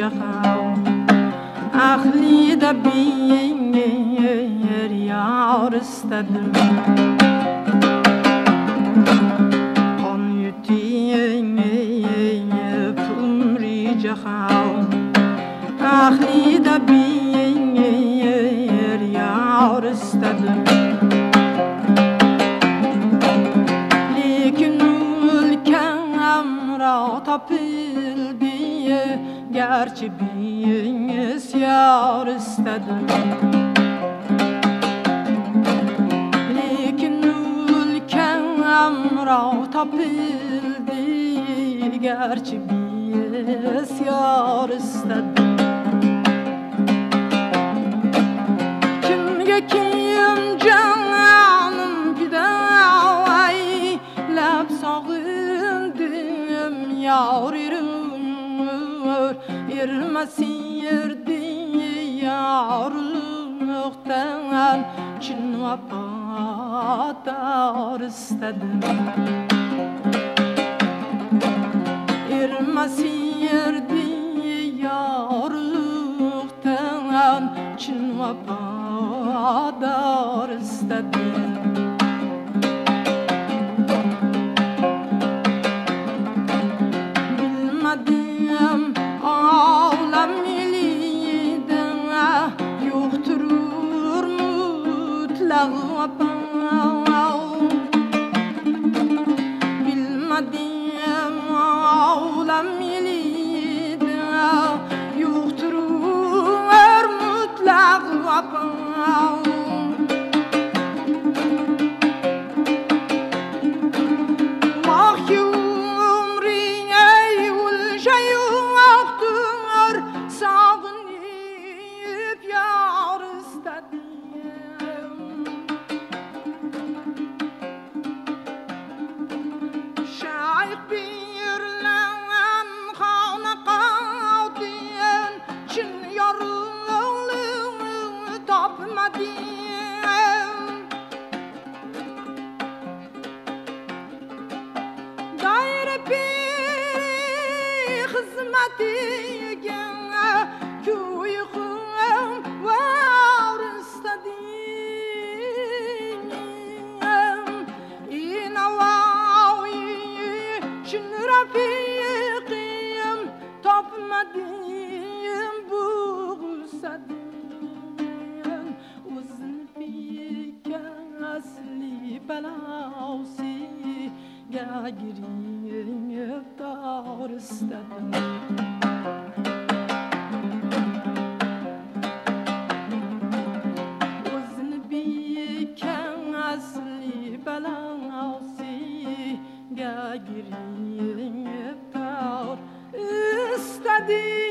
جخاو أخلي دبير yar istedim Kan yütüyüp umri cehav Ahli debir yar istedim Lekin ülkem ra tapildi Gerçi biz yar istedim Ra tapildi gerçi biz yar istedim Kimge kim canım fidai Lep sağındım yar irmesirdi yarlıktan Çin vapadar istedim İrmasirdi yarlıktan Çin vapadar istedim Bilmedim ağlam iliden Yoktur mutlak Bilmedim ağlam ilide Yoktur mutlak vapan Mahki umriye yulca yoktur Sağınıp yar istedim Şayk birlen khana qadin Çin yarılığını tapmadin Daire bir hizmetiga kuyuğum var istedim İnavavi Çin rafiqim tapmadim bu sadin Uzun fike asli belausi Gagiriyim dar istedim Uzun fike asli belausi Gagiriyim dar istedim